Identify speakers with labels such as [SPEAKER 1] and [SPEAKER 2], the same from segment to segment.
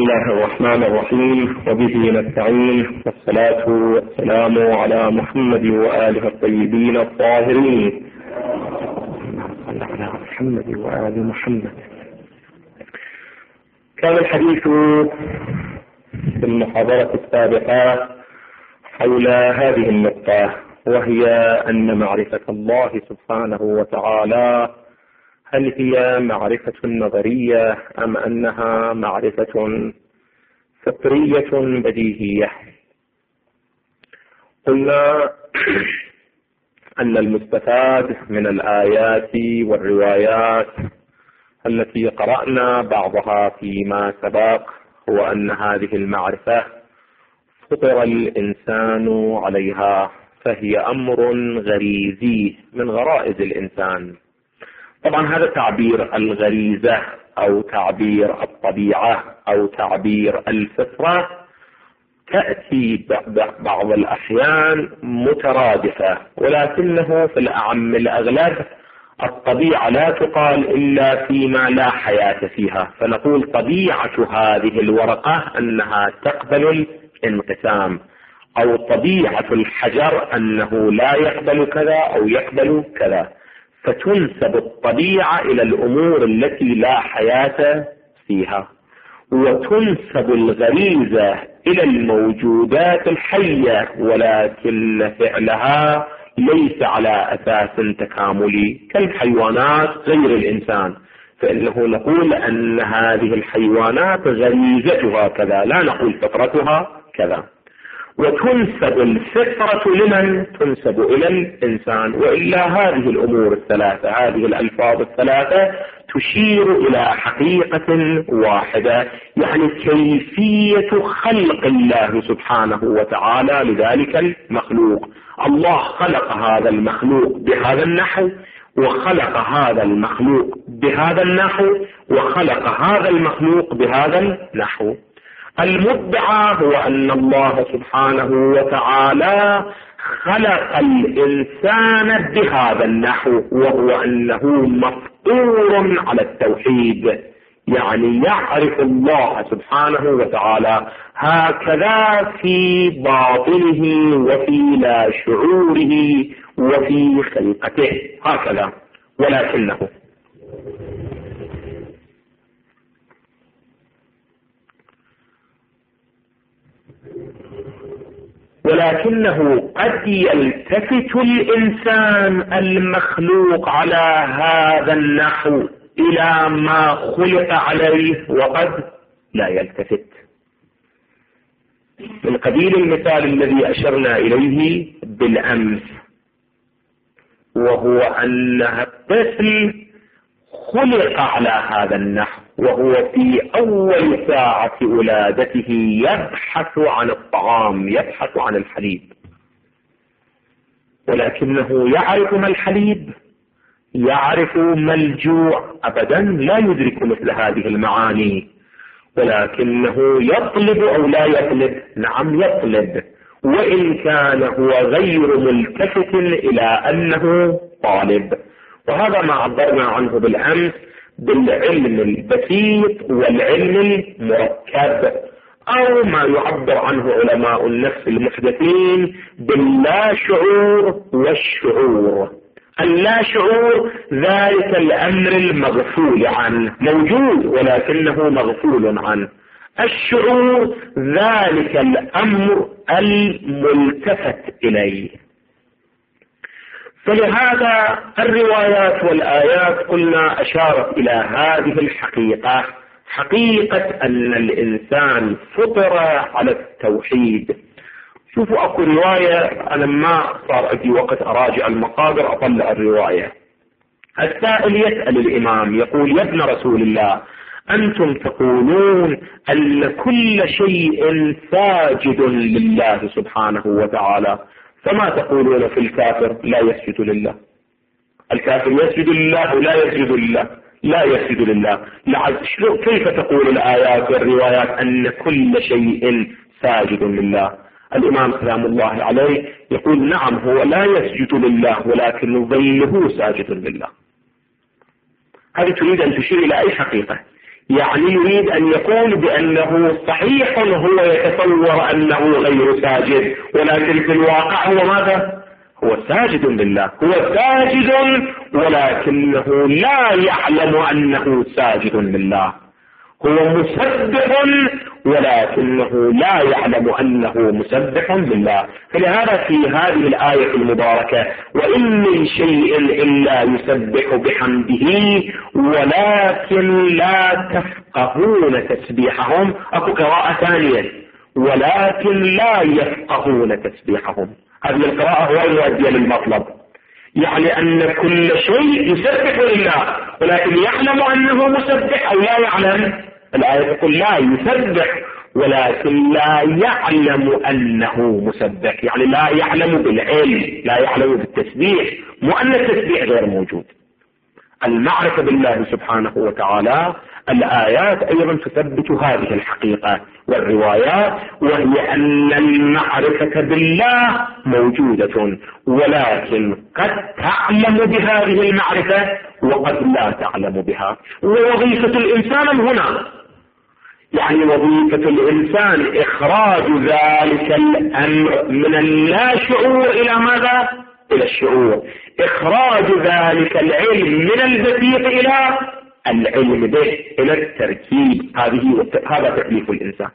[SPEAKER 1] الله الرحمن الرحيم، وبه نستعين، والصلاة والسلام على محمد وآله الطيبين الطاهرين. على محمد وآل محمد. كان الحديث في المحاضرة السابقة حول هذه النقطة، وهي أن معرفة الله سبحانه وتعالى هل هي معرفة نظرية أم أنها معرفة فطرية بديهية. قلنا أن المستفاد من الآيات والروايات التي قرأنا بعضها فيما سبق هو أن هذه المعرفة فطر الإنسان عليها، فهي أمر غريزي من غرائز الإنسان. طبعا هذا تعبير الغريزة أو تعبير الطبيعة أو تعبير الفطرة تأتي بعض الأحيان مترادفة، ولكنه في الأعم الأغلب الطبيعة لا تقال إلا فيما لا حياة فيها، فنقول طبيعة هذه الورقة أنها تقبل الانقسام، أو طبيعة الحجر أنه لا يقبل كذا أو يقبل كذا، فتنسب الطبيعة إلى الأمور التي لا حياة فيها، وتنسب الغريزة إلى الموجودات الحية، ولكن فعلها ليس على أساس تكاملي كالحيوانات غير الإنسان، فإنه نقول أن هذه الحيوانات غريزتها كذا، لا نقول فطرتها كذا. وتنسب الفطرة لمن؟ تنسب إلى الإنسان. وإلا هذه الأمور الثلاثة، هذه الألفاظ الثلاثة تشير إلى حقيقة واحدة، يعني كيفية خلق الله سبحانه وتعالى لذلك المخلوق. الله خلق هذا المخلوق بهذا النحو، وخلق هذا المخلوق بهذا النحو، وخلق هذا المخلوق بهذا النحو. المدعى هو أن الله سبحانه وتعالى خلق الإنسان بهذا النحو، وهو أنه مفطور على التوحيد، يعني يعرف الله سبحانه وتعالى هكذا في باطنه وفي لا شعوره وفي خلقته هكذا. ولكنه قد يلتفت الإنسان المخلوق على هذا النحو إلى ما خلق عليه، وقد لا يلتفت. من قبيل المثال الذي أشرنا إليه بالأمس، وهو أن الطفل خلق على هذا النحو، وهو في أول ساعة ولادته يبحث عن الطعام، يبحث عن الحليب، ولكنه يعرف ما الحليب، يعرف ما الجوع؟ أبدا لا يدرك مثل هذه المعاني، ولكنه يطلب أو لا يطلب؟ نعم يطلب، وإن كان هو غير ملتفت إلى أنه طالب. وهذا ما عبرنا عنه بالأمس بالعلم البسيط والعلم المركب، أو ما يعبر عنه علماء النفس المحدثين باللا شعور والشعور. اللا شعور ذلك الأمر المغفول عنه، موجود ولكنه مغفول عنه. الشعور ذلك الأمر الملتفت إليه. فلهذا الروايات والآيات قلنا أشارت إلى هذه الحقيقة، حقيقة أن الإنسان فطر على التوحيد. شوفوا أكو رواية، أنا ما صار عندي وقت أراجع المصادر أطلع الرواية. السائل يسأل الإمام يقول: يا ابن رسول الله، أنتم تقولون أن كل شيء ساجد لله سبحانه وتعالى، فما تقولون في الكافر لا يسجد لله؟ الكافر يسجد لله ولا يسجد لله؟ لا يسجد لله. كيف تقول الآيات والروايات أن كل شيء ساجد لله؟ الإمام سلام الله عليه يقول: نعم، هو لا يسجد لله ولكن ظله ساجد لله. هذه تريد أن تشير إلى أي حقيقة؟ يعني يريد أن يقول بأنه صحيح هو يتصور أنه غير ساجد، ولكن في الواقع هو ماذا؟ هو ساجد لله، هو ساجد ولكنه لا يعلم أنه ساجد لله، هو مسبح ولكنه لا يعلم أنه مسبح لله. فلهذا في هذه الآية المباركة وإن من شيء إلا يسبح بحمده ولكن لا تفقهون تسبيحهم، أكو قراءة ثانية ولكن لا يفقهون تسبيحهم. هذه القراءة هو المؤدية للمطلب، يعني أن كل شيء يسبح لله ولكن يعلم أنه مسبح أو لا يعلم. الآية تقول لا يسبح ولكن لا يعلم أنه مسبح، يعني لا يعلم بالعلم، لا يعلم بالتسبيح، مو أن التسبيح غير موجود. المعرفة بالله سبحانه وتعالى الآيات أيضا تثبت هذه الحقيقة والروايات، وهي أن المعرفة بالله موجودة، ولكن قد تعلم بهذه المعرفة وقد لا تعلم بها. ووظيفة الإنسان هنا، يعني وظيفة الإنسان إخراج ذلك الأمر من اللا شعور إلى ماذا؟ إلى الشعور، إخراج ذلك العلم من البسيط إلى العلم به، إلى التركيب. هذا تكليف الإنسان.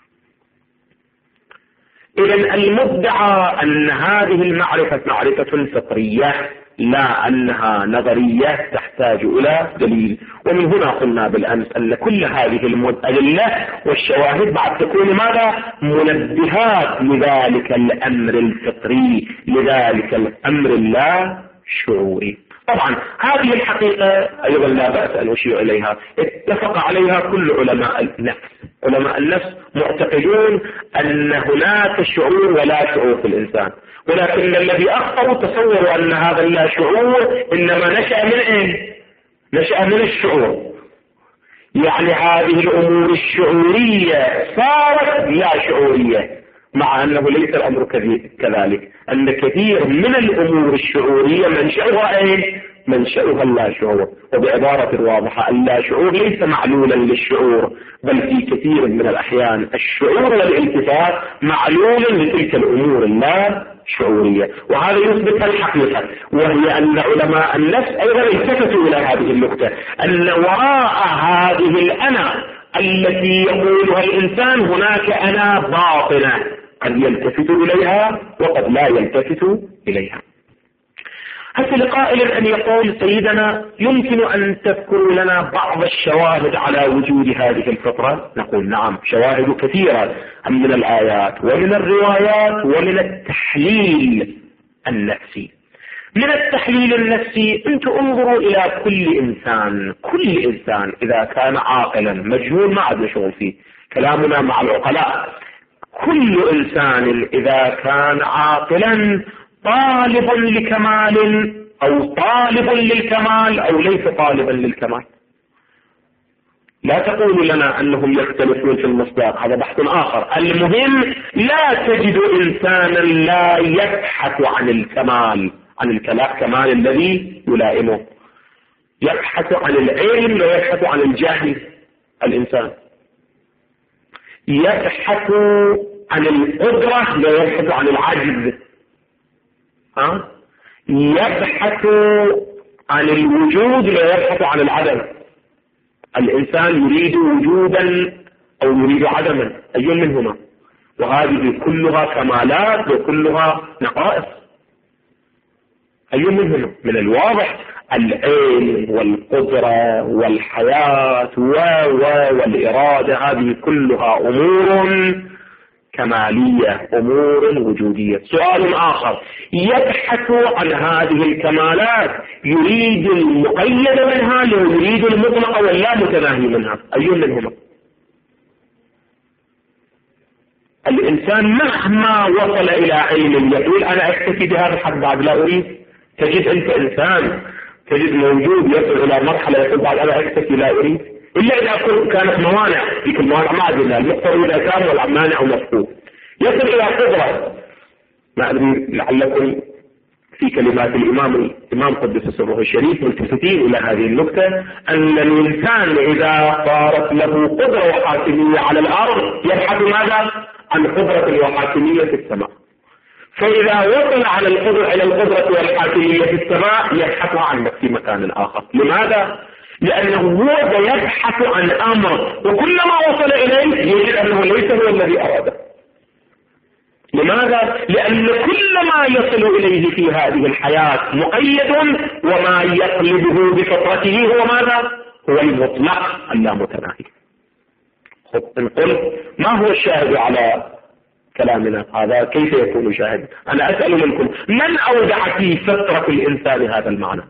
[SPEAKER 1] إذن المدعى أن هذه المعرفة معرفة فطرية، لا أنها نظرية تحتاج إلى دليل. ومن هنا قلنا بالأمس أن كل هذه الأدلة والشواهد بعد تكون ماذا؟ منبهات لذلك الأمر الفطري، لذلك الأمر اللا شعوري. طبعا هذه الحقيقة أيضا لا بأس أن أشير إليها، اتفق عليها كل علماء النفس. علماء النفس معتقدون أن هناك شعور ولا شعور في الإنسان، ولكن الذي أخطأوا تصوروا أن هذا اللا شعور إنما نشأ من إيه؟ نشأ من الشعور، يعني هذه الأمور الشعورية صارت لا شعورية، مع أنه ليس الأمر كذلك، أن كثير من الأمور الشعورية منشأها إيه؟ منشأها اللا شعور. وبعبارة واضحة اللا شعور ليس معلولا للشعور، بل في كثير من الأحيان الشعور والالتفات معلول لتلك الأمور اللا شعورية. وهذا يثبت الحقيقة، وهي أن علماء النفس أيضا التفتوا إلى هذه النقطة، أن وراء هذه الأنا التي يقولها الإنسان هناك أنا باطنة، قد يلتفت إليها وقد لا يلتفت إليها. هل لقائل أن يقول سيدنا يمكن أن تذكروا لنا بعض الشواهد على وجود هذه الفطرة؟ نقول نعم، شواهد كثيرة من الآيات ومن الروايات ومن التحليل النفسي. من التحليل النفسي أنتم انظروا إلى كل إنسان إذا كان عاقلا، مجنون ما عاد شغل فيه، كلامنا مع العقلاء، كل إنسان إذا كان عاقلا طالب لكمال أو طالب للكمال أو ليس طالبا للكمال. لا تقول لنا أنهم يختلفون في المصداق، هذا بحث آخر. المهم لا تجد إنسانا لا يبحث عن الكمال، عن الكمال الذي يلائمه، يبحث عن العلم لا يبحث عن الجهل. الإنسان يبحث عن القدرة لا يبحث عن العجز، يبحث عن الوجود لا يبحث عن العدم. الإنسان يريد وجودا أو يريد عدما، أي منهما؟ وهذه كلها كمالات وكلها نقائص، أي منهما؟ من الواضح العلم والقدرة والحياة والإرادة، هذه كلها أمور كمالية، أمور وجودية. سؤال آخر، يبحث عن هذه الكمالات، يريد المقيد منها لو يريد المطلق واللا متناهي منها، أي منهما؟ الإنسان مهما وصل إلى علم يقول أنا أكتفي بهذا الحد بعد لا أريد. تجد أنت إنسان، تجد موجود يصل إلى مرحلة يقول بعد أنا أكتفي لا أريد، إلا إذا كانت موانع، ذيك الموانع ما عندنا، المقتضى إذا كان والمانع مفقود. يصل إلى قدرة، ما أدري لعلكم في كلمات الإمام قدس سره الشريف ملتفتين إلى هذه النقطة، أن الإنسان إذا صارت له قدرة وحاكمية على الأرض يبحث ماذا؟ عن قدرة وحاكمية في السماء. فإذا وصل على القدرة والحاكمية في السماء يبحث عنه في مكان آخر. لماذا؟ لأنه هو يبحث عن أمر، وكلما وصل إليه يجد أنه ليس هو الذي أراده. لماذا؟ لأن كل ما يصل إليه في هذه الحياة مقيد، وما يطلبه بفطرته هو ماذا؟ هو المطلق اللامتناهي. نقول ما هو الشاهد على كلامنا هذا؟ كيف يكون شاهد؟ أنا أسأل منكم، من أودع في فطرة الإنسان هذا المعنى؟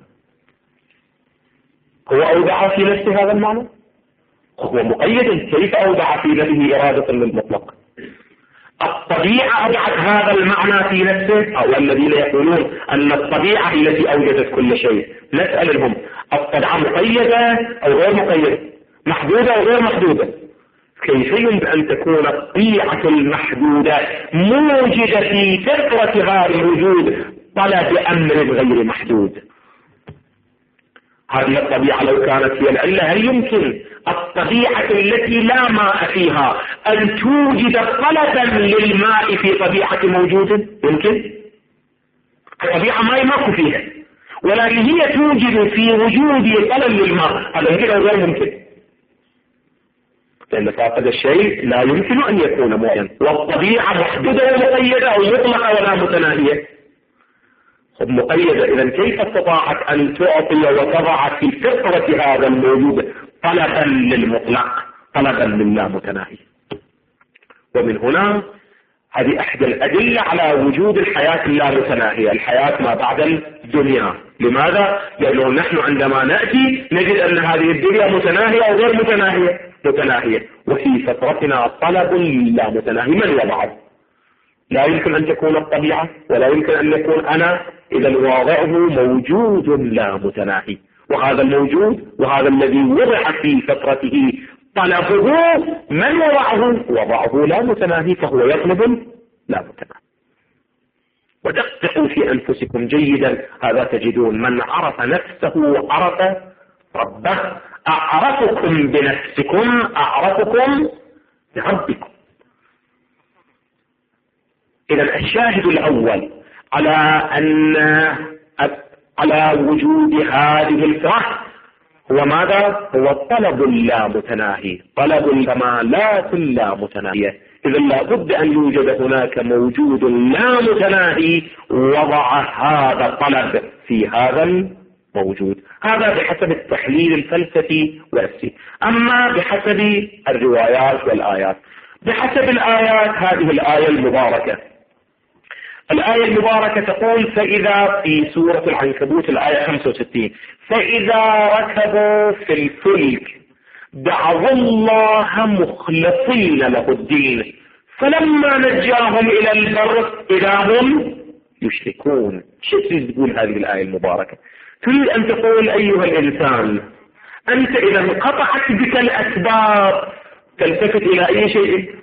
[SPEAKER 1] هو أودع في نفسه هذا المعنى؟ هو مقيد، كيف أودع في نفسه إرادة للمطلق؟ الطبيعة أودعت هذا المعنى في نفسه، أو الذين يقولون أن الطبيعة هي التي أوجدت كل شيء. نسألهم، الطبيعة مقيدة أو غير مقيدة؟ محدودة أو غير محدودة؟ كيف يمكن أن تكون الطبيعة المحدودة موجدة في فطرة هذا الوجود طلب أمر غير محدود؟ هذه الطبيعة لو كانت هي العلة، هل يمكن الطبيعة التي لا ماء فيها أن توجد طلبا للماء في طبيعة موجود؟ يمكن؟ الطبيعة ما يماك فيها، ولكن هي توجد في وجود طلب للماء. هذا يمكن أو غير ممكن؟ لأن فاقد الشيء لا يمكن أن يكون معين، والطبيعة محدودة ومقيدة أو مطلقة ولا متناهية؟ مقيدة. إذا كيف استطاعت أن تعطي وتضع في فطرة هذا الموجود طلبا للمطلق، طلبا لله متناهي؟ ومن هنا هذه أحد الأدلة على وجود الحياة اللامتناهية، الحياة ما بعد الدنيا. لماذا؟ لأنه نحن عندما نأتي نجد أن هذه الدنيا متناهية أو غير متناهية، وفي فطرتنا طلب لا متناهي. من يضعه؟ لا يمكن أن تكون الطبيعة، ولا يمكن أن يكون أنا. إذا واضعه موجود لا متناهي، وهذا الموجود وهذا الذي وضع في فطرته طلبه من وضعه لا متناهي، فهو يطلب لا متناهي. ودققوا في أنفسكم جيدا، هذا تجدون من عرف نفسه عرف ربه. أعرفكم بنفسكم أعرفكم بربكم. إذا الشاهد الأول على وجود هذه الفطرة هو ماذا؟ هو الطلب اللامتناهي، طلب الكمالات اللامتناهية. إذا لا بد أن يوجد هناك موجود لا متناهي وضع هذا الطلب في هذا الموجود. هذا بحسب التحليل الفلسفي والنفسي. أما بحسب الروايات والآيات، بحسب الآيات، هذه الآية المباركة، الآية المباركة تقول: فإذا في سورة العنكبوت الآية 65: فإذا ركبوا في الفلك دعوا الله مخلصين له الدين فلما نجاهم إلى البر إذا هم يشركون. شو تقول هذه الآية المباركة؟ تريد أن تقول أيها الإنسان، أنت إذا انقطعت بك الأسباب تلتفت إلى أي شيء؟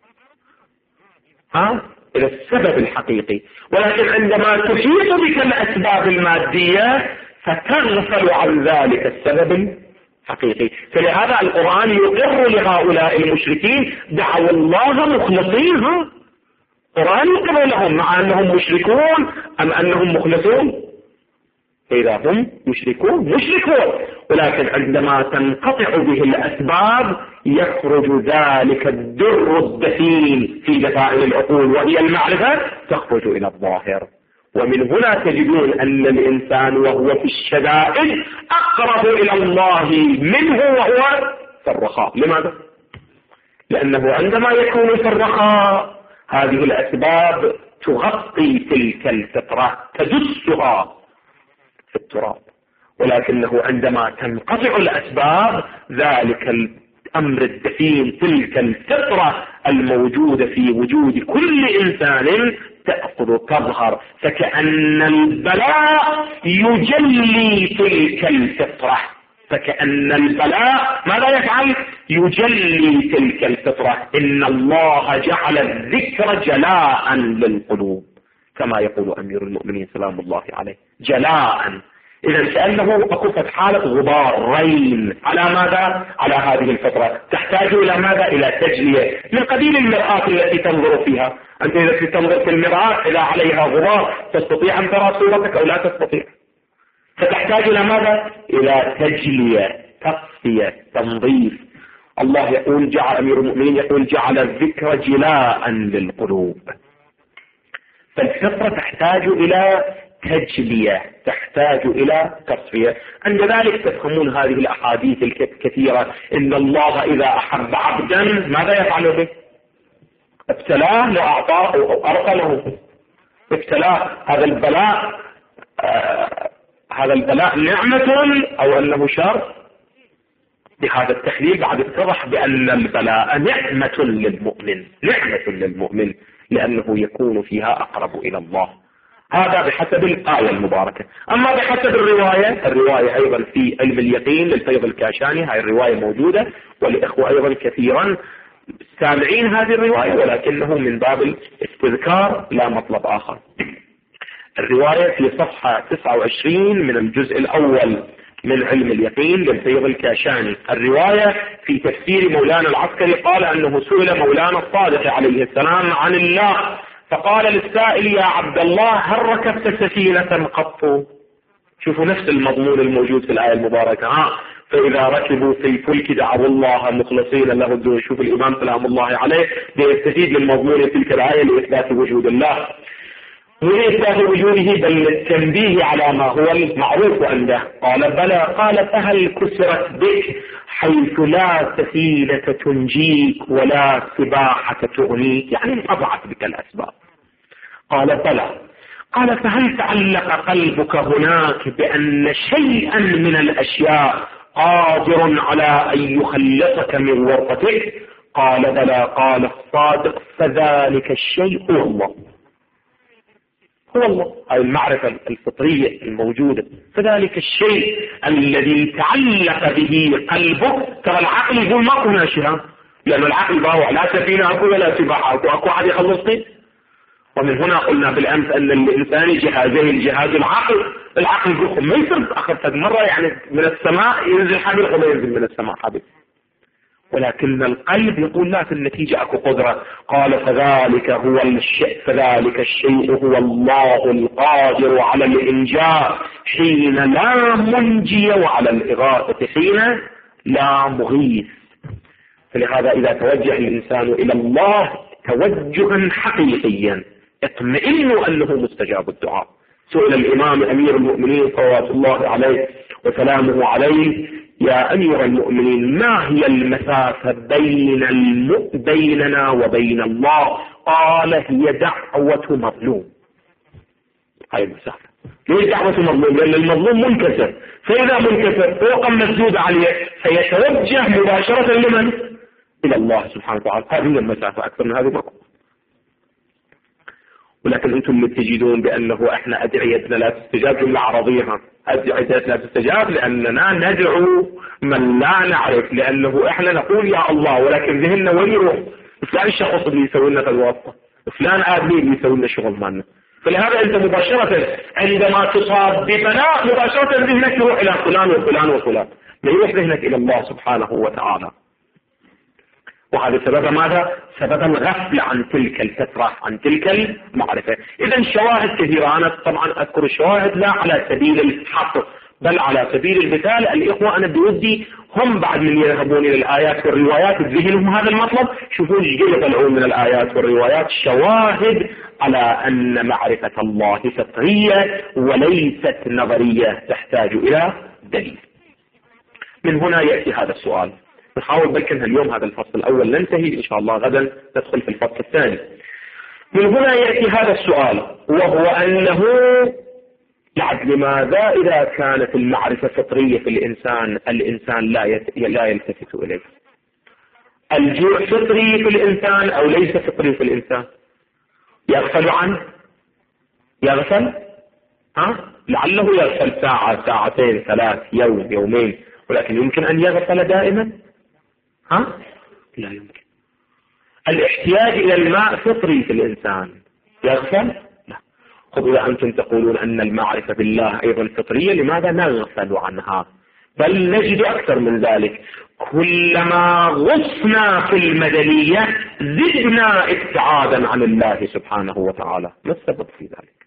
[SPEAKER 1] إلى السبب الحقيقي. ولكن عندما تحيط بك الأسباب المادية فتغفل عن ذلك السبب الحقيقي. فلهذا القرآن يقر لهؤلاء المشركين دعوا الله مخلصين. القرآن يقر لهم مع أنهم مشركون أم أنهم مخلصون؟ إذا هم مشركون، ولكن عندما تنقطع به الأسباب يخرج ذلك الدر الدفين في دفائن العقول وهي المعرفة، تخرج إلى الظاهر. ومن هنا تجدون أن الإنسان وهو في الشدائد أقرب إلى الله منه وهو في الرخاء. لماذا؟ لأنه عندما يكون في الرخاء هذه الأسباب تغطي تلك الفطرة، تدسها في التراب. ولكنه عندما تنقطع الأسباب ذلك الأمر الدفين، تلك الفطرة الموجودة في وجود كل إنسان تظهر، فكأن البلاء يجلي تلك الفطرة. فكأن البلاء ماذا يفعل؟ يجلي تلك الفطرة. إن الله جعل الذكر جلاء للقلوب. كما يقول أمير المؤمنين سلام الله عليه جلاء. إذا كأنه أكو حالة غبار رين على ماذا؟ على هذه الفترة. تحتاج إلى ماذا؟ إلى تجلية من قبيل المرآة التي تنظر فيها. أنت إذا تنظر في المرآة إذا عليها غبار تستطيع أن ترى صورتك أو لا تستطيع، فتحتاج إلى ماذا؟ إلى تجلية، تصفية، تنظيف. الله يقول أمير المؤمنين يقول جعل الذكر جلاء للقلوب. فالفطرة تحتاج إلى تجلية، تحتاج إلى تصفية. عند ذلك تفهمون هذه الأحاديث الكثيرة إن الله إذا أحب عبدا ماذا يفعل به؟ ابتلاه وأعطاه أو أرسله. ابتلاه. هذا البلاء نعمة أو أنه شر؟ بهذا التحليل بعد اتضح بأن البلاء نعمة للمؤمن لأنه يكون فيها أقرب إلى الله. هذا بحسب الآية المباركة. أما بحسب الرواية أيضا في علم اليقين للفيض الكاشاني، هاي الرواية موجودة والإخوة أيضا كثيرا سامعين هذه الرواية، ولكنه من باب الاستذكار لا مطلب آخر. الرواية في صفحة 29 من الجزء الأول من علم اليقين للفيض الكاشاني. الرواية في تفسير مولانا العسكري قال أنه سئل مولانا الصادق عليه السلام عن الله فقال للسائل يا عبد الله هل ركبت سفينة قط؟ شوفوا نفس المضمون الموجود في الآية المباركة. فإذا ركبوا في الفلك دعوا الله مخلصين له الدين. شوف الإمام سلام الله عليه بيستفيد من مضمون تلك الآية لإثبات وجود الله، ولإثبات وجوده بل للتنبيه على ما هو المعروف عنده. قال بلى. قال فهل كسرت بك حيث لا سفينة تنجيك ولا سباحة تغنيك؟ يعني انقطعت بك الأسباب. قال بلى. قال فهل تعلق قلبك هناك بأن شيئا من الأشياء قادر على أن يخلصك من ورطتك؟ قال بلى. قال الصادق فذلك الشيء هو الله. هو الله، أي المعرفة الفطرية الموجودة. فذلك الشيء الذي تعلق به قلبك. ترى العقل يقول ما كنا شيئا، لأن العقل باوع لا سفينة أكو ولا سباحة أكو أحد يخلصني. ومن هنا قلنا بالأمس أن الإنسان جهازين، الجهاز العقل يقول ما يصير أخذت مرة يعني من السماء ينزل حبيب ولا ينزل من السماء حبيب، ولكن القلب يقول لا، في النتيجة أكو قدرة. قال فذلك الشيء هو الله القادر على الإنجاء حين لا منجي وعلى الإغاثة حين لا مغيث. فلهذا إذا توجه الإنسان إلى الله توجها حقيقيا اطمئنوا أنه مستجاب الدعاء. سئل الإمام أمير المؤمنين صلوات الله عليه وسلامه عليه يا أمير المؤمنين ما هي المسافة بيننا وبين الله؟ قال هي دعوة مظلوم. هاي المسافة. ليش دعوة مظلوم؟ لأن المظلوم منكسر، فإذا منكسر فوق مسدود عليه فيتوجه مباشرة لمن؟ إلى الله سبحانه وتعالى. هذه المسافة، أكثر من هذه مقام. ولكن أنتم متجدون بأنه إحنا أدعيتنا لا تستجاب. جملة عربية أدعيتنا لا تستجاب لأننا ندعو من لا نعرف، لأنه إحنا نقول يا الله ولكن ذهننا وين يروح؟ فلان الشخص اللي يسوي لنا الواسطة، فلان آدمي اللي يسوي لنا شغل مالنا. فلهذا أنت مباشرة عندما تصاب ببلاء مباشرة ذهنك يروح إلى فلان وفلان وفلان، لا يروح ذهنك إلى الله سبحانه وتعالى. وهذا سبب ماذا؟ سبب الغفل عن تلك الفترة، عن تلك المعرفة. إذا شواهد كثيرة، أنا طبعا أذكر الشواهد لا على سبيل الحصر بل على سبيل المثال. الإخوة أنا بودي هم بعد من يذهبون إلى الآيات والروايات بذهنهم هذا المطلب، شوفون ايش يطلعون من الآيات والروايات شواهد على أن معرفة الله فطرية وليست نظرية تحتاج إلى دليل. من هنا يأتي هذا السؤال. نحاول بلكن اليوم هذا الفصل الأول ننتهي إن شاء الله، غدا ندخل في الفصل الثاني. من هنا يأتي هذا السؤال، وهو أنه لماذا إذا كانت المعرفة فطرية في الإنسان لا يلتفت إليه؟ الجوع فطري في الإنسان أو ليس فطري في الإنسان؟ يغفل عنه؟ يغفل؟ لعله يغفل ساعة ساعتين ثلاث يوم يومين، ولكن يمكن أن يغفل دائما؟ لا يمكن. الاحتياج إلى الماء فطري في الإنسان، يغفل؟ لا. خذ إذا أنتم تقولون أن المعرفة بالله أيضا فطرية، لماذا نغفل عنها؟ بل نجد أكثر من ذلك، كلما غصنا في المدنية زدنا ابتعادا عن الله سبحانه وتعالى. ما السبب في ذلك؟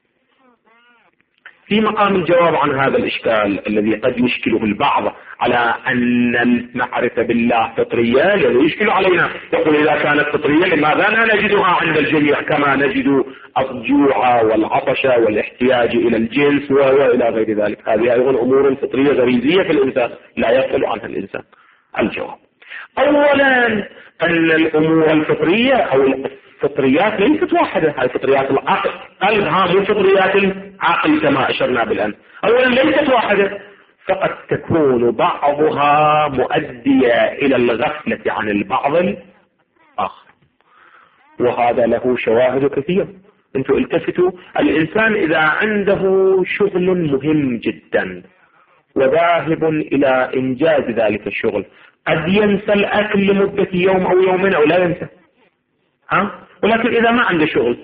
[SPEAKER 1] في مقام الجواب عن هذا الإشكال الذي قد يشكله البعض على أن المعرفة بالله فطرية، لأنه يشكل علينا، يقول إذا كانت فطرية لماذا لا نجدها عند الجميع كما نجد الجوع والعطش والاحتياج إلى الجنس وإلى غير ذلك؟ هذه أيضا أمور فطرية غريزية في الإنسان لا يغفل عنها الإنسان. الجواب أولا أن الأمور الفطرية أو الفطريات ليست واحدة، هذه فطريات العقل، قلبها من فطريات العقل كما أشرنا بالآن. أولا ليست واحدة، فقد تكون بعضها مؤدية إلى الغفلة عن البعض الآخر، وهذا له شواهد كثيرة. انتوا التفتوا، الإنسان إذا عنده شغل مهم جدا وذاهب إلى إنجاز ذلك الشغل، قد ينسى الأكل لمدة يوم أو يومين أو لا ينسى، ولكن إذا ما عنده شغل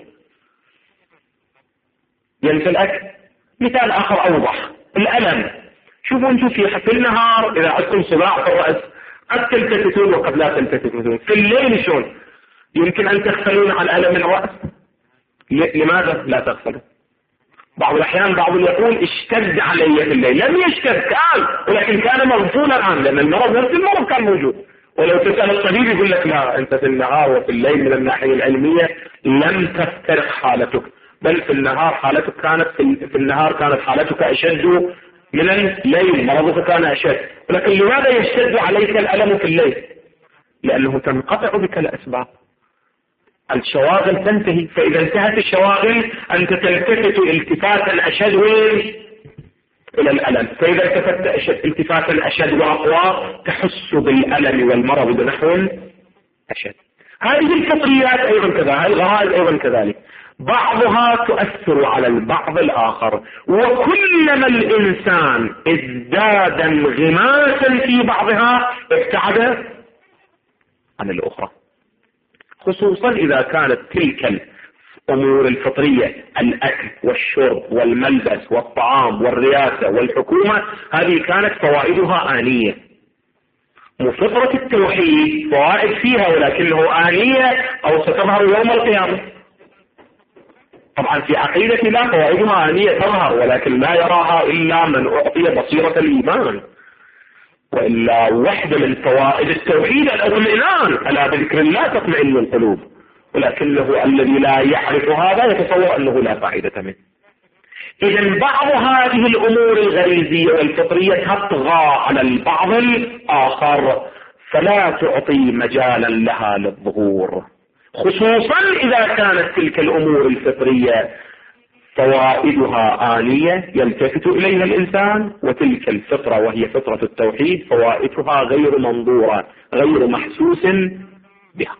[SPEAKER 1] ينسى الأكل. مثال آخر أوضح، الألم. شوفوا انتم في النهار إذا عندكم صداع في الرأس قد تلتفتون وقد لا تلتفتون، في الليل شلون يمكن أن تغفلون عن ألم الرأس؟ لماذا لا تغفلون؟ بعض الأحيان بعض يقول اشتد علي في الليل، لم يشتد، كان ولكن كان مغفولا عنه، لأن المرض نفس المرض كان موجود. ولو تسأل الطبيب يقول لك لا، أنت في النهار وفي الليل من الناحية العلمية لم تفترق حالتك، بل في النهار حالتك كانت في النهار كانت حالتك أشد من الليل، مرضك كان أشد. ولكن لماذا يشتد عليك الألم في الليل؟ لأنه تنقطع بك الأسباب، الشواغل تنتهي، فإذا انتهت الشواغل أنت تلتفت التفاتا أشد إلى الألم، فإذا التفت التفاتا أشد وأقوى تحس بالألم والمرض بنحو أشد. هذه الفطريات أيضا كذلك، الغرائز أيضا كذلك، بعضها تؤثر على البعض الآخر، وكلما الإنسان ازداد انغماسا في بعضها ابتعد عن الأخرى، خصوصا إذا كانت تلك الأمور الفطرية، الأكل والشرب والملبس والطعام والرياسة والحكومة، هذه كانت فوائدها آنية. وفطرة التوحيد فوائد فيها ولكنه آنية أو ستظهر يوم القيامة. طبعا في عقيدة لا، فوائدها آنية تظهر ولكن لا يراها إلا من أعطي بصيرة الإيمان. وإلا واحدة من فوائد التوحيد الاطمئنان، ألا بذكر الله تطمئن القلوب، ولكنه الذي لا يعرف هذا يتصور أنه لا فائدة منه. إذا بعض هذه الأمور الغريزية والفطرية تطغى على البعض الآخر فلا تعطي مجالا لها للظهور، خصوصا إذا كانت تلك الأمور الفطرية فوائدها آنية يلتفت إليها الإنسان، وتلك الفطرة وهي فطرة التوحيد فوائدها غير منظورة غير محسوس بها.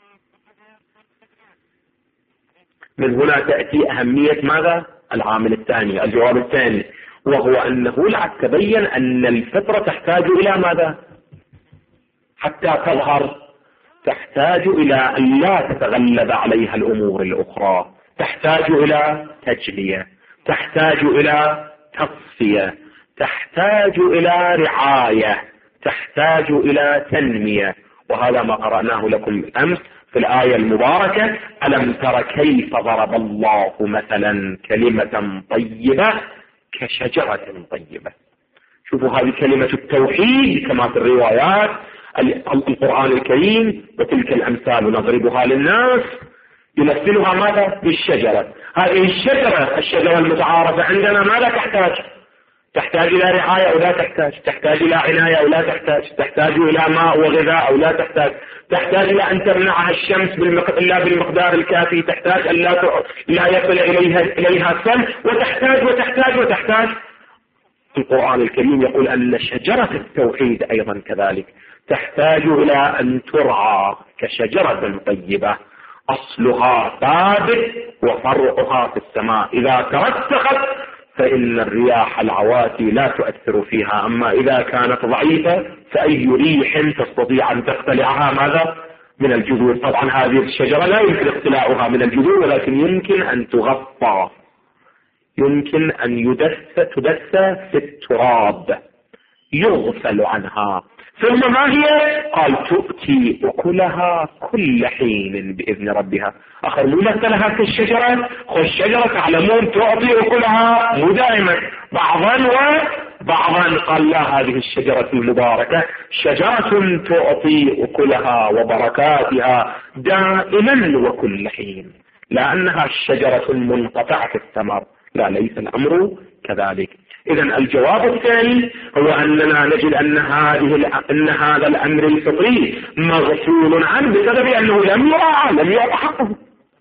[SPEAKER 1] من هنا تأتي أهمية ماذا؟ العامل الثاني، الجواب الثاني، وهو أنه لا تبين أن الفطرة تحتاج إلى ماذا؟ حتى تظهر تحتاج إلى أن لا تتغلب عليها الأمور الأخرى، تحتاج إلى تجلية، تحتاج إلى تصفية، تحتاج إلى رعاية، تحتاج إلى تنمية. وهذا ما قرأناه لكم أمس في الآية المباركة: ألم تر كيف ضرب الله مثلا كلمة طيبة كشجرة طيبة. شوفوا هذه كلمة التوحيد كما في الروايات القرآن الكريم، وتلك الأمثال نضربها للناس، يمثلها ماذا؟ بالشجرة. هذه الشجرة المتعارفة عندنا ماذا تحتاج؟ تحتاج إلى رعاية أو لا تحتاج؟ تحتاج إلى عناية أو لا تحتاج؟ تحتاج إلى ماء وغذاء أو لا تحتاج؟ تحتاج إلى أن تمنعها الشمس إلا بالمقدار الكافي، تحتاج أن لا يصل إليها السم، وتحتاج. القرآن الكريم يقول أن شجرة التوحيد أيضا كذلك تحتاج إلى أن ترعى كشجرة طيبة أصلها ثابت وفرعها في السماء، إذا ترسخت فإن الرياح العواتي لا تؤثر فيها، أما إذا كانت ضعيفة فأي ريح تستطيع أن تقتلعها ماذا؟ من الجذور. طبعا هذه الشجرة لا يمكن اقتلاعها من الجذور، ولكن يمكن أن تغطى يمكن أن تدس في التراب يغفل عنها. ثم ما هي؟ قال تؤتي أكلها كل حين بإذن ربها. آخر مو مثلها كالشجرة، الشجرة تعلمون تعطي أكلها مو دائما، بعضا قال لا، هذه الشجرة المباركة شجرة تعطي أكلها وبركاتها دائما وكل حين، لا أنها شجرة منقطعة الثمر، لا، ليس الأمر كذلك. إذا الجواب الثاني هو أننا نجد أن هذا الأمر الفطري مغفول عنه بسبب أنه لم يعطى حقه،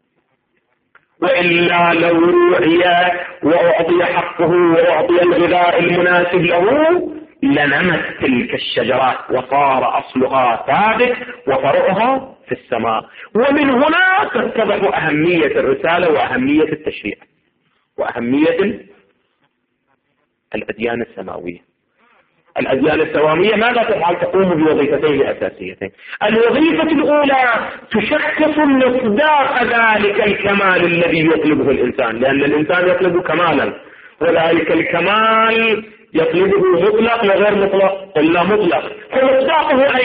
[SPEAKER 1] وإلا لو رعي وأعطي حقه وأعطي الغذاء المناسب له لنمت تلك الشجرات وصار أصلها ثابت وفرعها في السماء. ومن هنا تتضح أهمية الرسالة وأهمية التشريع وأهمية الأديان السماوية. الأديان السماوية ماذا تفعل؟ تقوم بوظيفتين أساسيتين. الوظيفة الأولى تشخص مصداق ذلك الكمال الذي يطلبه الإنسان، لأن الإنسان يطلب كمالا، وذلك الكمال يطلبه مطلق وغير مطلق إلا مطلق، فمصداقه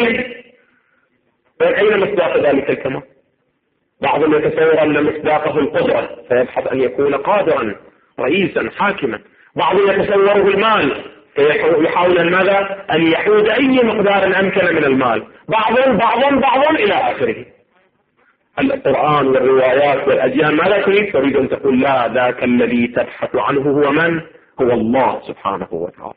[SPEAKER 1] أين مصداق ذلك الكمال؟ بعضهم يتصور أن مصداقه القدرة فيبحث أن يكون قادرا رئيسا حاكما، بعضهم يتصوره المال فيحاول أن يحوز أي مقدار أمكن من المال، بعضهم إلى آخره. القرآن والروايات والأديان ماذا تريد أن تقول؟ لا، ذاك الذي تبحث عنه هو من؟ هو الله سبحانه وتعالى.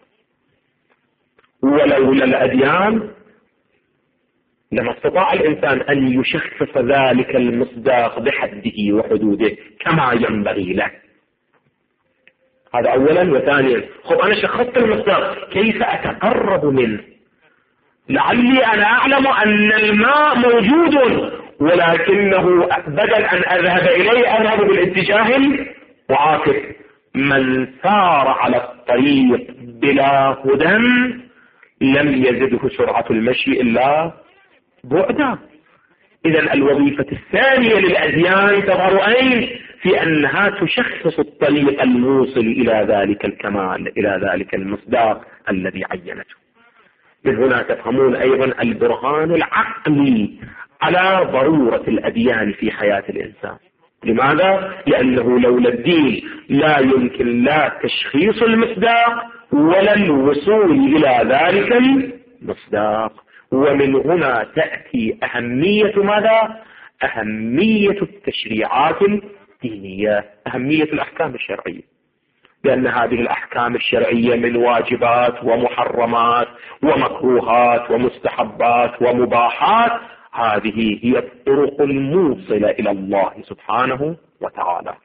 [SPEAKER 1] ولولا الأديان لما استطاع الإنسان أن يشخص ذلك المصداق بحده وحدوده كما ينبغي له. هذا أولا. وثانيا أنا شخصت المصداق، كيف أتقرب منه؟ لعلي أنا أعلم أن الماء موجود، ولكنه بدل أن أذهب إليه أذهب بالاتجاه المعاكس. من سار على الطريق بلا هدى لم يزده سرعة المشي إلا بعدا. إذا الوظيفة الثانية للأديان تظهر أين؟ في أنها تشخص الطريق الموصل إلى ذلك الكمال، إلى ذلك المصداق الذي عينته. من هنا تفهمون أيضا البرهان العقلي على ضرورة الأديان في حياة الإنسان. لماذا؟ لأنه لولا الدين لا يمكن لا تشخيص المصداق ولا الوصول إلى ذلك المصداق. ومن هنا تأتي أهمية ماذا؟ أهمية التشريعات الدينية، أهمية الأحكام الشرعية، لأن هذه الأحكام الشرعية من واجبات ومحرمات ومكروهات ومستحبات ومباحات، هذه هي الطرق الموصلة إلى الله سبحانه وتعالى.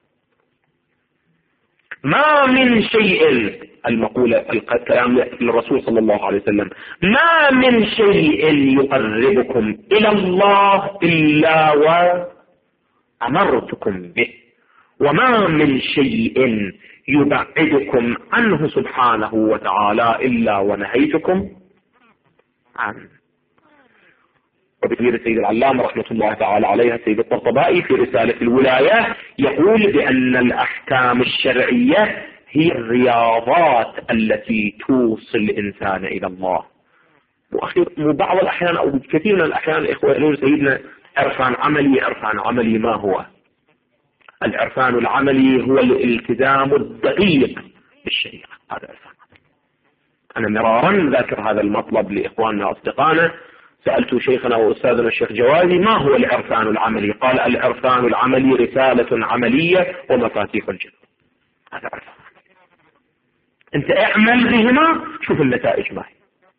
[SPEAKER 1] ما من شيء، المقولة الكلام للرسول صلى الله عليه وسلم، ما من شيء يقربكم إلى الله إلا وأمرتكم به، وما من شيء يبعدكم عنه سبحانه وتعالى إلا ونهيتكم عنه. وبتقول السيد العلامة رحمة الله تعالى عليها السيد الطبطبائي في رسالة الولاية يقول بأن الأحكام الشرعية هي الرياضات التي توصل الإنسان إلى الله. وبعض الأحيان أو كثير من الأحيان إخوة يقول سيدنا عرفان عملي ما هو؟ العرفان العملي هو الالتزام الدقيق بالشريعة، هذا عرفان. أنا مرارا ذاكر هذا المطلب لإخواننا وأصدقائنا، سألت شيخنا وأستاذنا الشيخ جوازي ما هو العرفان العملي؟ قال العرفان العملي رسالة عملية ومفاتيح الجنة. هذا عرفان. أنت اعمل بهما شوف النتائج ما هي.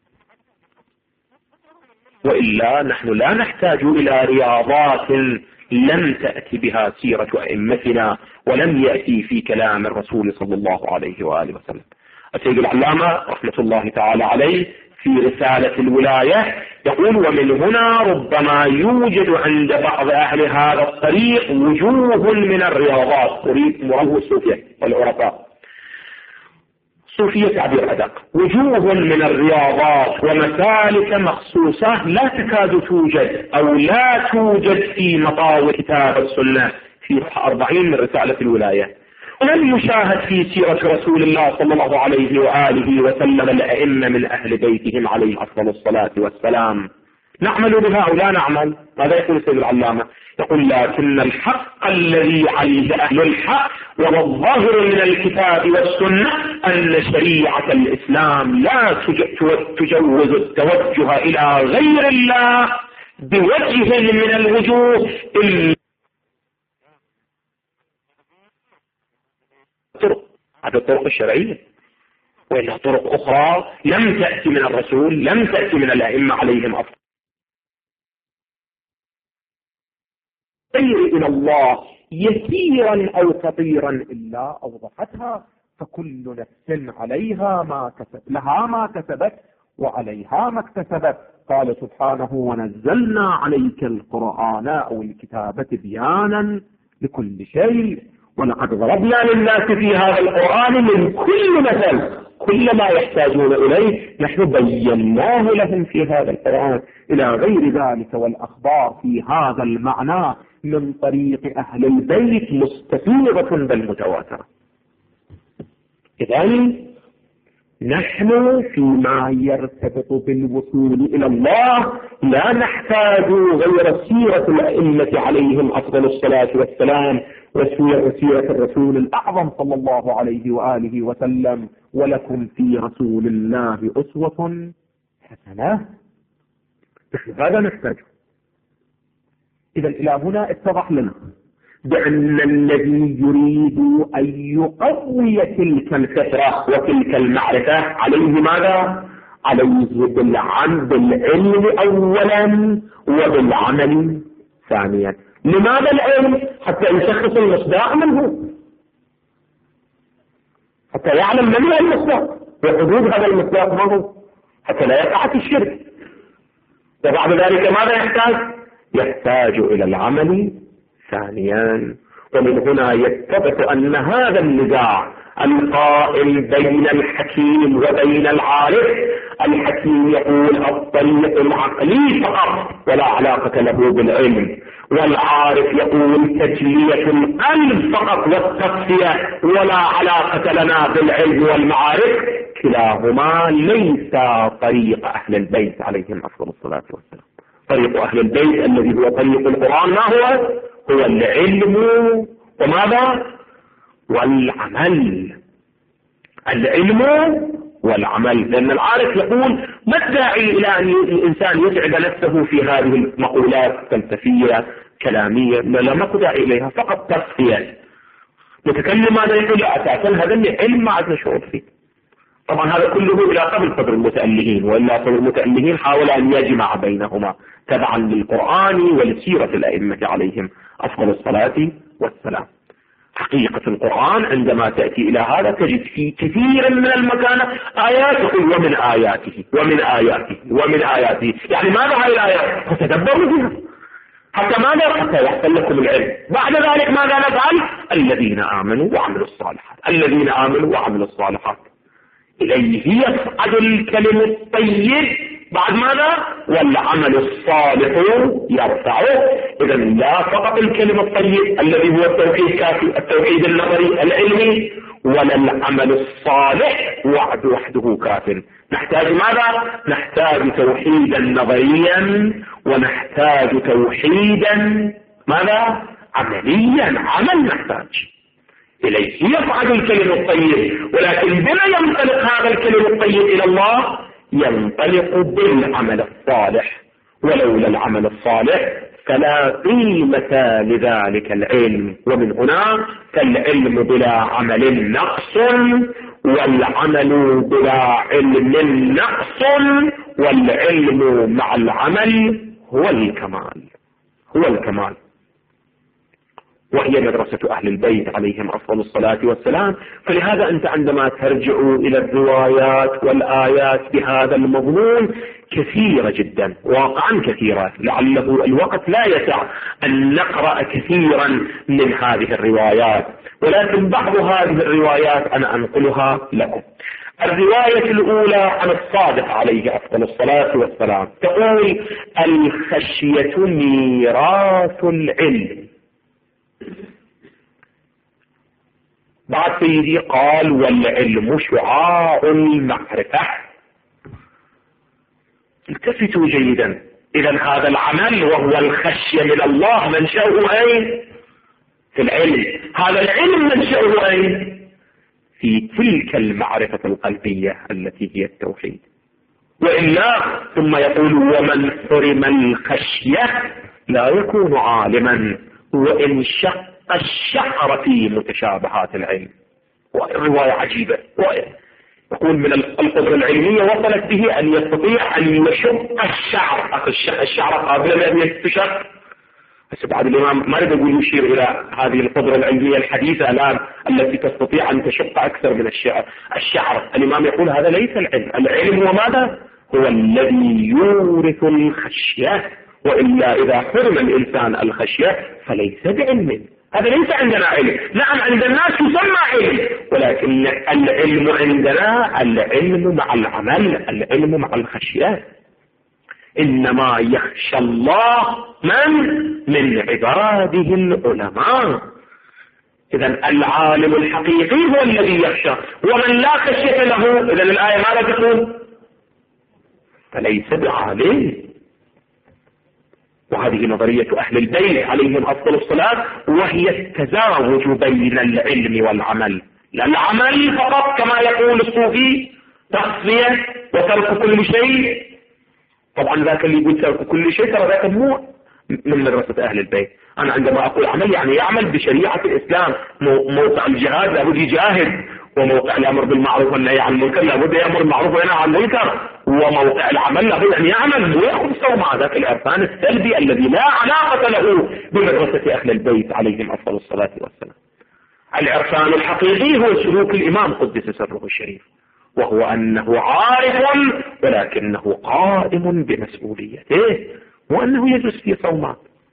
[SPEAKER 1] وإلا نحن لا نحتاج إلى رياضات لم تأتي بها سيرة أئمتنا ولم يأتي في كلام الرسول صلى الله عليه وآله وسلم. السيد العلامة رحمة الله تعالى عليه في رسالة الولاية يقول ومن هنا ربما يوجد عند بعض أهل هذا الطريق وجوه من الرياضات، مراد الصوفية والعرفاء، صوفية تعبير أدق، وجوه من الرياضات ومسالك مخصوصة لا تكاد توجد أو لا توجد في مطاوى كتاب السنة في 40 من رسالة الولاية. لم يشاهد في سيرة رسول الله صلى الله عليه وآله وسلم الأئمة من أهل بيتهم عليه أفضل الصلاة والسلام. نعمل بها أو لا نعمل؟ ماذا يقول سيد العلامة؟ يقول لكن الحق الذي عليه أهل الحق والظاهر من الكتاب والسنة أن شريعة الإسلام لا تجوز التوجه إلى غير الله بوجه من الوجوه إلا هذه الطرق الشرعية، وإنها طرق أخرى لم تأتي من الرسول، لم تأتي من الأئمة عليهم أفضل إلى الله يسيرا أو كثيرا إلا أوضحتها. فكل نفس عليها ما كسبت، لها ما كسبت وعليها ما اكتسبت. قال سبحانه ونزلنا عليك القرآن أو الكتاب تبيانا لكل شيء ولقد ضربنا للناس في هذا القرآن من كل مثل، كل ما يحتاجون إليه نحن بيناه لهم في هذا القرآن إلى غير ذلك. والأخبار في هذا المعنى من طريق أهل البيت مستفيضة بل متواترة. إذن نحن فيما يرتبط بالوصول إلى الله لا نحتاج غير سيرة الأئمة عليهم أفضل الصلاة والسلام وسيرة الرسول الأعظم صلى الله عليه وآله وسلم. ولكم في رسول الله أسوة حسنة. هذا نحتاجه. إذا إلى هنا اتضح لنا بأن الذي يريد أن يقوي تلك الفكرة وتلك المعرفة عليه ماذا؟ عليه بالعلم أولا وبالعمل ثانيا. لماذا العلم؟ حتى يشخص المصداق منه، حتى يعلم من هو المصداق وحدود هذا المصداق ما هو، حتى لا يقع في الشرك. وبعد ذلك ماذا يحتاج؟ يحتاج إلى العمل ثانيا. ومن هنا يتضح أن هذا النزاع القائم بين الحكيم وبين العارف، الحكيم يقول الطريق العقلي فقط ولا علاقة له بالعلم، والعارف يقول تجلية القلب فقط والتصفية ولا علاقة لنا بالعلم والمعارف. كلاهما ليس طريق أهل البيت عليهم أفضل الصلاة والسلام. طريق أهل البيت الذي هو طريق القرآن ما هو؟ هو العلم وماذا؟ والعمل. العلم والعمل. لأن العارف يقول ما الداعي إلى أن الإنسان يتعب نفسه في هذه المقولات فلسفية كلامية؟ لا ما داعي إليها، فقط تصفية. متكلم ماذا يقول؟ أساسا هذا العلم ما عندنا شعور فيه. طبعا هذا كله إلى قبل صدر المتألهين، وإلا صدر المتألهين حاول أن يجمع بينهما تبعا للقرآن ولسيرة الأئمة عليهم أفضل الصلاة والسلام. حقيقة القرآن عندما تأتي إلى هذا تجد في كثير من المكان آيات ومن آياته ومن آياته ومن آياته. يعني ماذا هذه الآيات؟ فتدبروا فيها حتى ماذا؟ حتى يحصل لكم العلم. بعد ذلك ماذا نفعل؟ الذين آمنوا وعملوا الصالحات، الذين آمنوا وعملوا الصالحات. إليه يصعد الكلم الطيب بعد ماذا؟ والعمل الصالح يرفعه. إذا لا فقط الكلم الطيب الذي هو التوحيد كافي، التوحيد النظري العلمي، ولا العمل الصالح وحده كافٍ. نحتاج ماذا؟ نحتاج توحيدا نظريا ونحتاج توحيدا ماذا؟ عمليا. عمل نحتاج إليه يصعد الكلم الطيب. ولكن بما ينطلق هذا الكلم الطيب إلى الله؟ ينطلق بالعمل الصالح. ولولا العمل الصالح فلا قيمة لذلك العلم. ومن هنا فالعلم بلا عمل نقص، والعمل بلا علم نقص، والعلم مع العمل هو الكمال، هو الكمال. وهي مدرسة أهل البيت عليهم أفضل الصلاة والسلام. فلهذا أنت عندما ترجع إلى الروايات والآيات بهذا المضمون كثيرة جدا، واقعا كثيرة، لعله الوقت لا يسع أن نقرأ كثيرا من هذه الروايات، ولكن بعض هذه الروايات أنا أنقلها لكم. الرواية الأولى عن الصادق عليه أفضل الصلاة والسلام تقول: الخشية ميراث العلم. بعد سيدي قال والعلم شعاع المعرفة. التفتوا جيدا، إذا هذا العمل وهو الخشية من الله منشأه أين؟ في العلم. هذا العلم منشأه أين؟ في تلك المعرفة القلبية التي هي التوحيد. وإلا ثم يقول ومن حرم الخشية لا يكون عالما وإن شق الشعر في متشابهات العلم. رواية عجيبة، يقول من القدرة العلمية وصلت به أن يستطيع أن يشق الشعر. الشعر قابل أن ينتشر، بس بعد الإمام ما يقول يشير إلى هذه القدرة العلمية الحديثة الآن التي تستطيع أن تشق أكثر من الشعر. الإمام يقول هذا ليس العلم. العلم هو ماذا؟ هو الذي يورث الخشية، وإلا إذا حرم الإنسان الخشية فليس بعلم. هذا ليس عندنا علم. نعم عند الناس يسمى علم، ولكن العلم عندنا العلم مع العمل، العلم مع الخشية. إنما يخشى الله من عباده العلماء. إذا العالم الحقيقي هو الذي يخشى، ومن لا خشية له إذا الآية ماذا تقول؟ فليس بعالم. وهذه نظرية أهل البيت عليهم أفضل الصلاة، وهي التزاوج بين العلم والعمل. لا العمل فقط كما يقول الصوفي تصفية وترك كل شيء. طبعا ذاك اللي يقول ترك كل شيء ترى ذاك مو من مدرسة أهل البيت. أنا عندما أقول عمل يعني يعمل بشريعة الإسلام. موقع الجهاد لابد يجاهد، وموقع الأمر بالمعروف والنهي عن المنكر لابد يأمر بالمعروف وينهى عن المنكر، وموقع العمل لابد أن يعمل ويأخذ صومعة. ذاك الإرفان السلبي الذي لا علاقة له بمدرسة أهل البيت عليهم أفضل الصلاة والسلام. الإرفان الحقيقي هو سلوك الإمام قدس سره الشريف، وهو أنه عارف ولكنه قائم بمسؤوليته، وأنه يجلس في صومعة.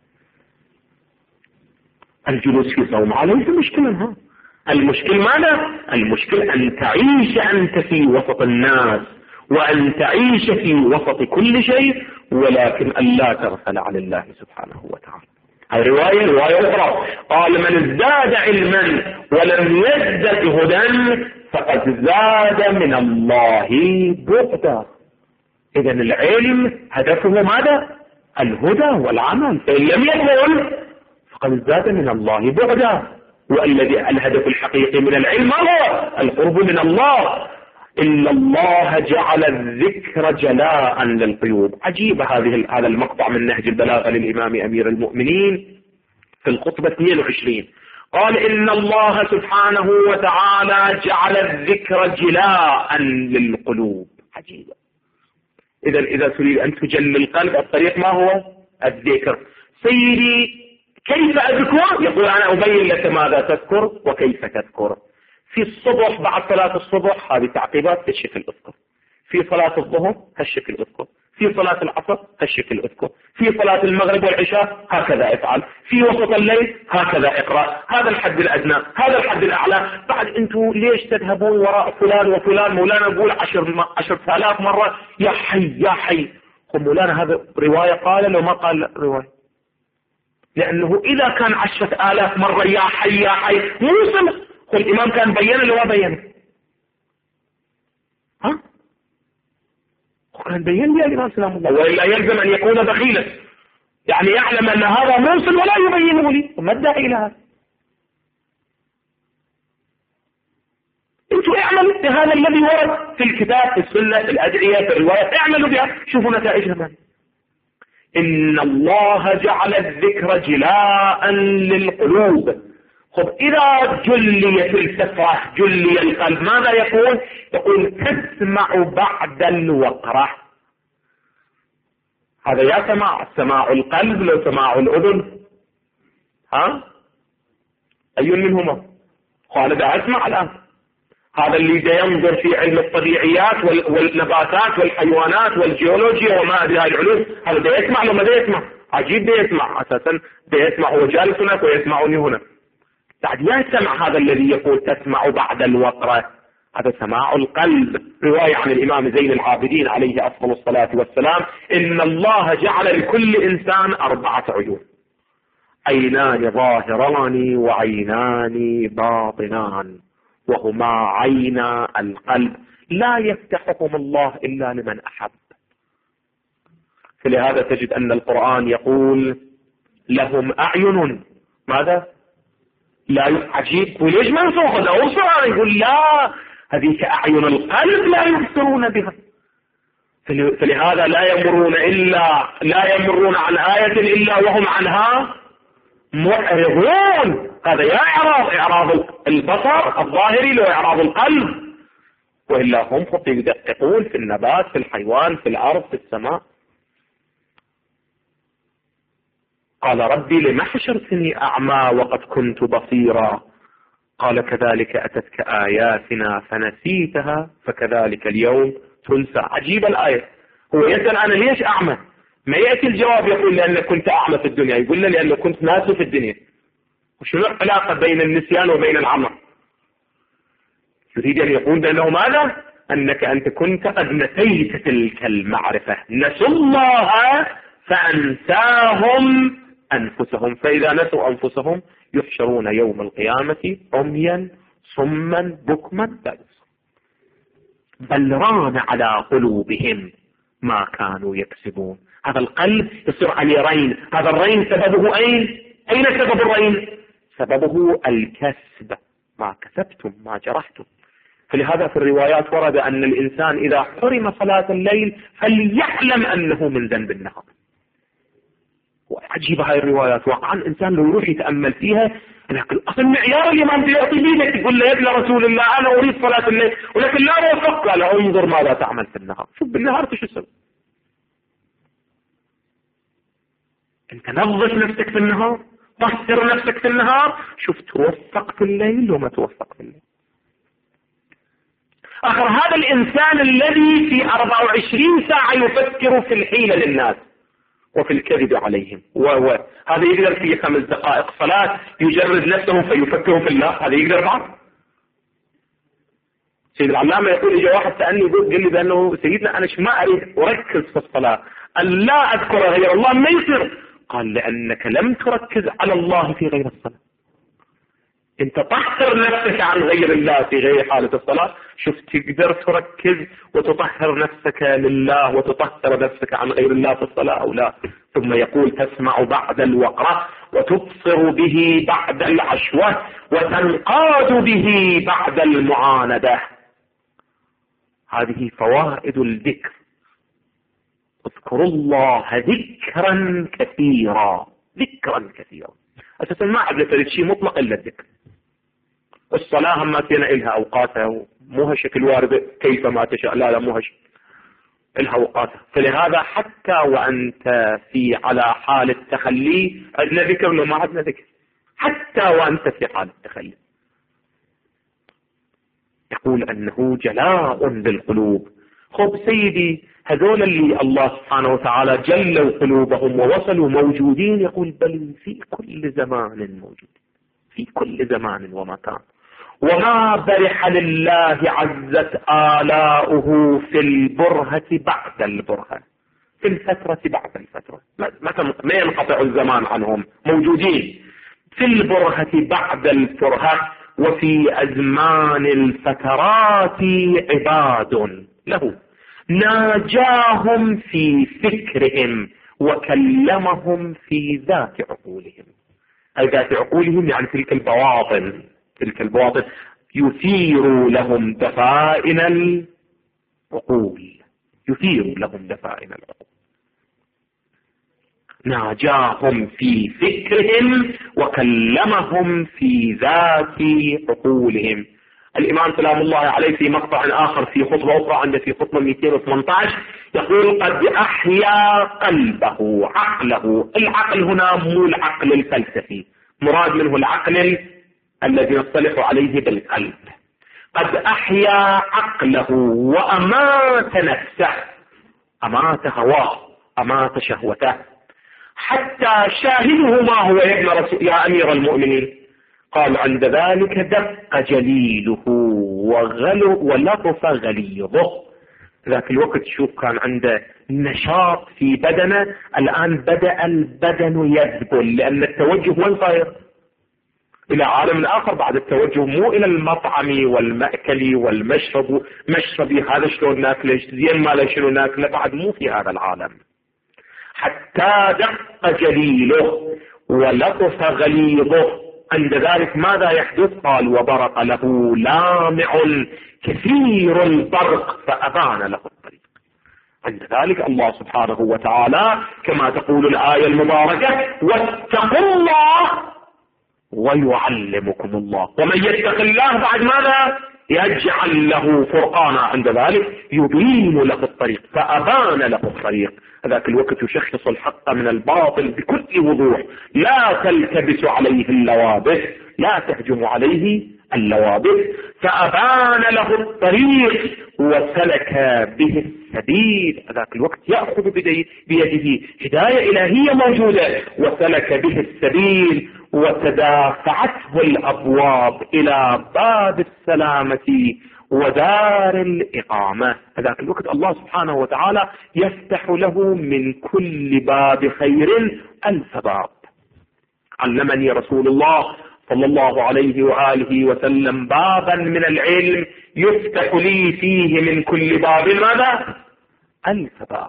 [SPEAKER 1] الجلوس في صومعة ليس مشكلة. المشكل ماذا؟ المشكل أن تعيش أنت في وسط الناس، وأن تعيش في وسط كل شيء، ولكن أن لا تغفل عن الله سبحانه وتعالى. هذه رواية أخرى قال من ازداد علما ولم يزدد هدى فقد زاد من الله بعدا. إذا العلم هدفه ماذا؟ الهدى والعمل، فإن لم يكن فقد زاد من الله بعدا. والذي الهدف الحقيقي من العلم هو القرب من الله. إن الله جعل الذكر جلاء للقلوب. عجيب هذا المقطع من نهج البلاغة للإمام أمير المؤمنين في الخطبة 22. قال إن الله سبحانه وتعالى جعل الذكر جلاء للقلوب. عجيب. إذا تريد أن تجل القلب الطريق ما هو؟ الذكر. سيدي كيف أذكر؟ يقول أنا أبين لك ماذا تذكر وكيف تذكر. في الصبح بعد صلاة الصبح هذه تعقيبات هالشكل اذكر. في صلاة الظهر هالشكل اذكر. في صلاة العصر هالشكل اذكر. في صلاة المغرب والعشاء هكذا افعل. في وسط الليل هكذا اقرأ. هذا الحد الأدنى، هذا الحد الأعلى. بعد أنتم ليش تذهبون وراء فلان وفلان؟ مولانا يقول 10,000 مرة يا حي يا حي. مولانا هذا رواية قال لو ما قال رواية، لأنه إذا كان 10,000 مرة يا حي يا حي موسم. الإمام كان بيّن لو ما بيّن؟ كان بيّن لي الإمام سلام الله، وإلا يلزم أن يكون بخيلا، يعني يعلم أن هذا موصل ولا يبينه لي. وما الداعي إلى هذا؟ انتوا اعملوا بهذا الذي ورد في الكتاب في السنة في الأدعية في الروايات، اعملوا بها شوفوا نتائجها. إن الله جعل الذكر جلاء للقلوب. خب إذا جليت الفطرة جلي القلب ماذا يقول؟ يقول تسمع بعد الوقرة. هذا يا سماع القلب لو سماع الأذن، أي منهما؟ قال ده أسمع الآن. هذا اللي ينظر في علم الطبيعيات والنباتات والحيوانات والجيولوجيا وما أدري هاي العلوم، هذا ده يسمع لو ما ده يسمع؟ عجيب ده يسمع أساسا، ده يسمع هو جالس هناك ويسمعني هنا. بعد يسمع هذا الذي يقول تسمع بعد الوقرة، هذا سماع القلب. رواية عن الإمام زين العابدين عليه أفضل الصلاة والسلام إن الله جعل لكل إنسان 4 عيون، عينان ظاهران وعينان باطنان. وهما عينا القلب، لا يفتحهم الله إلا لمن أحب. فلهذا تجد أن القرآن يقول لهم أعين ماذا؟ لا عجيب، وليش منسوخ الأبصار؟ يقول لا، هذيك أعين القلب لا يبصرون بها. فلهذا لا يمرون عن آية إلا وهم عنها معرضون. هذا يا إعراض البصر الظاهري لو إعراض القلب، وإلا هم خط يدققون في النبات، في الحيوان، في الأرض، في السماء. قال ربي لم حشرتني أعمى وقد كنت بصيرا، قال كذلك أتتك آياتنا فنسيتها فكذلك اليوم تنسى. عجيب الآية، هو يسأل أنا ليش أعمى؟ ما يأتي الجواب يقول لأنك كنت أعمى في الدنيا، يقول له لأنك كنت ناسي في الدنيا. وشنو العلاقة بين النسيان وبين العمى؟ يريد أن يقول بأنه ماذا؟ أنك أنت كنت قد نسيت تلك المعرفة، نسوا الله فأنساهم أنفسهم، فإذا نسوا أنفسهم يحشرون يوم القيامة عميا صما بكما لا يبصرون، بل ران على قلوبهم ما كانوا يكسبون. هذا القلب يصير عليه رين، هذا الرين سببه أين سبب الرين؟ سببه الكسب، ما كسبتم ما جرحتم. فلهذا في الروايات ورد أن الإنسان إذا حرم صلاة الليل فليعلم أنه من ذنب النهار. وعجيبة هاي الروايات، واقعا الإنسان لو يروح يتأمل فيها، لكن أصل معيار الإمام بيعطي بيدك يقول له يا رسول الله أنا أريد صلاة الليل، ولكن لا أوفق، قال انظر ماذا تعمل في النهار، شوف بالنهار شو تسوي. أنت نظف نفسك في النهار، طهر نفسك في النهار، شوف توفق في الليل وما توفق في الليل. آخر هذا الإنسان الذي في 24 ساعة يفكر في الحيلة للناس وفي الكذب عليهم، وهذا يقدر في 5 دقائق صلاة يجرد نفسه فيفكر في الله، هذا يقدر بعض. سيد العلامة يقول إجا واحد سألني قال لي بأنه سيدنا أنا ما أريد أركز في الصلاة، أن لا أذكر غير الله، ما يصير. قال لأنك لم تركز على الله في غير الصلاة، انت طهر نفسك عن غير الله في غير حالة الصلاة. شوف تقدر تركز وتطهر نفسك لله وتطهر نفسك عن غير الله في الصلاة أو لا؟ ثم يقول تسمع بعد الوقرة وتبصر به بعد العشوة وتنقاد به بعد المعاندة. هذه فوائد الذكر. اذكروا الله ذكرا كثيرا، ذكرا كثيرا. أساسا ما عندنا فريد شيء مطلق إلا الذكر. الصلاة ما فينا إلها أوقاتها، مو هالشكل وارد كيفما تشاء، لا مو هالشكل، إلها أوقاتها. فلهذا حتى وأنت على حال التخلي عندنا ذكر لو ما عندنا ذكر، حتى وأنت في حال التخلي. يقول أنه جلاء بالقلوب. خب سيدي هذول اللي الله سبحانه وتعالى جلوا قلوبهم ووصلوا موجودين، يقول بل في كل زمان موجود، في كل زمان ومكان. وما برح لله عزت آلاؤه في البرهة بعد البرهة، في الفترة بعد الفترة، ما ينقطع الزمان عنهم، موجودين في البرهة بعد البرهة، وفي أزمان الفترات عباد له ناجاهم في فكرهم وكلمهم في ذات عقولهم. أي ذات عقولهم يعني تلك البواطن يثير لهم دفائن العقول، ناجاهم في فكرهم وكلمهم في ذات عقولهم. الإمام سلام الله عليه في مقطع آخر في خطبة أخرى عنده في خطبة 218 يقول قد أحيا قلبه عقله. العقل هنا مو العقل الفلسفي، مراد منه العقل الذي يصطلح عليه بالقلب. قد أحيا عقله وأمات نفسه، أمات هواه، أمات شهوته، حتى شاهده ما هو يا أمير المؤمنين. قال عند ذلك دق جليله ولطف غليظه. ذاك الوقت شوف كان عنده نشاط في بدنه، الآن بدأ البدن يذبل، لأن التوجه وين صاير؟ إلى عالم آخر بعد التوجه، مو إلى المطعم والمأكل والمشرب. مشربي هذا شلون ناكله، زين ما شنو ناكله، بعد مو في هذا العالم. حتى دق جليله ولطف غليظه، عند ذلك ماذا يحدث؟ قال وبرق له لامع كثير البرق فأبان له الطريق. عند ذلك الله سبحانه وتعالى كما تقول الآية المباركة واتقوا الله ويعلمكم الله. ومن يتق الله بعد ماذا؟ يجعل له فرقانا، عند ذلك يبين له الطريق فأبان له الطريق. ذاك الوقت يشخص الحق من الباطل بكل وضوح، لا تلتبس عليه اللوابس، لا تهجم عليه اللوابس. فأبان له الطريق وسلك به السبيل. ذاك الوقت يأخذ بيده هداية إلهية موجودة، وسلك به السبيل وتدافعته الأبواب إلى باب السلامة ودار الإقامة. ذاك الوقت الله سبحانه وتعالى يفتح له من كل باب خير 1000 باب. علمني رسول الله صلى الله عليه وآله وسلم بابا من العلم يفتح لي فيه من كل باب ماذا؟ 1000 باب،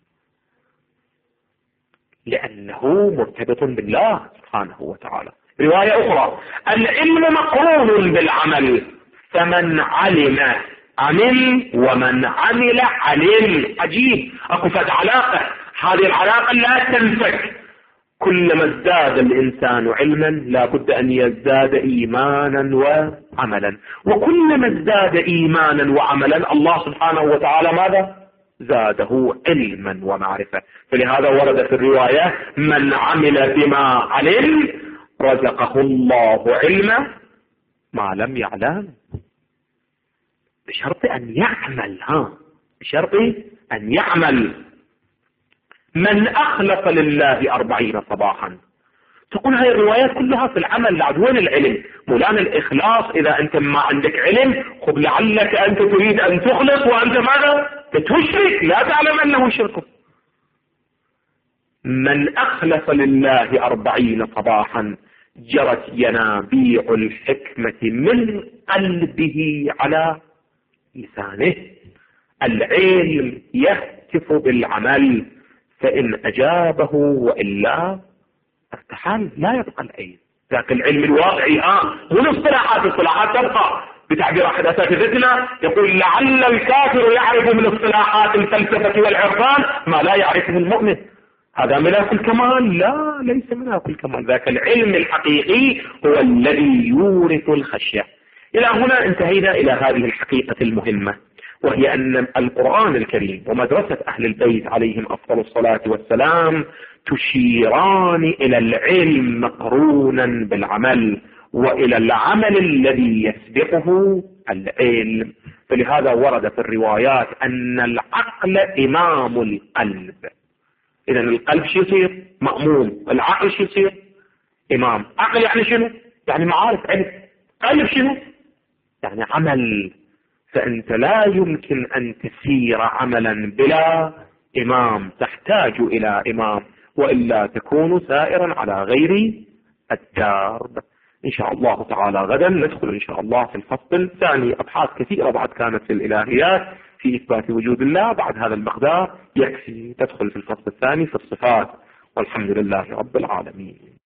[SPEAKER 1] لأنه مرتبط بالله سبحانه وتعالى. رواية أخرى العلم مقرون بالعمل، فمن علم عمل ومن عمل علم. عجيب، اكو فد علاقة، هذه العلاقة لا تنفك. كلما ازداد الإنسان علما لا بد أن يزداد إيمانا وعملا، وكلما ازداد إيمانا وعملا الله سبحانه وتعالى ماذا؟ زاده علما ومعرفة. فلهذا ورد في الرواية من عمل بما علم رزقه الله علما ما لم يعلم، بشرط أن يعمل. بشرط أن يعمل. من أخلص لله 40 صباحا. تقول هاي الروايات كلها في العمل، لعد وين العلم؟ مولانا الإخلاص إذا أنت ما عندك علم، خب لعلك أنت تريد أن تخلص وأنت ماذا؟ تشرك، لا تعلم أنه شرك. من أخلص لله 40 صباحا جرت ينابيع الحكمة من قلبه على لسانه. العلم يهتف بالعمل، فإن أجابه وإلا ارتحل، لا يبقى العلم. ذاك العلم الواقعي الاصطلاحات تبقى. بتعبير أحد أساتذتنا يقول لعل الكافر يعرف من اصطلاحات الفلسفة والعرفان ما لا يعرفه المؤمن. هذا ملاك الكمال؟ لا، ليس ملاك الكمال. ذاك العلم الحقيقي هو الذي يورث الخشية. إلى هنا انتهينا إلى هذه الحقيقة المهمة، وهي أن القرآن الكريم ومدرسة أهل البيت عليهم أفضل الصلاة والسلام تشيران إلى العلم مقرونا بالعمل، وإلى العمل الذي يسبقه العلم. فلهذا ورد في الروايات أن العقل إمام القلب. إذا القلب شو يصير؟ مأموم. العقل شو يصير؟ إمام. عقل يعني شنو؟ يعني معارف، علم. قلب شنو؟ يعني عمل. فأنت لا يمكن أن تسير عملا بلا إمام، تحتاج إلى إمام، وإلا تكون سائرا على غير الدارب. إن شاء الله تعالى غدا ندخل إن شاء الله في الفصل الثاني. أبحاث كثيرة بعد كانت في الإلهيات في إثبات وجود الله، بعد هذا المقدار يكفي تدخل في الفصل الثاني في الصفات. والحمد لله رب العالمين.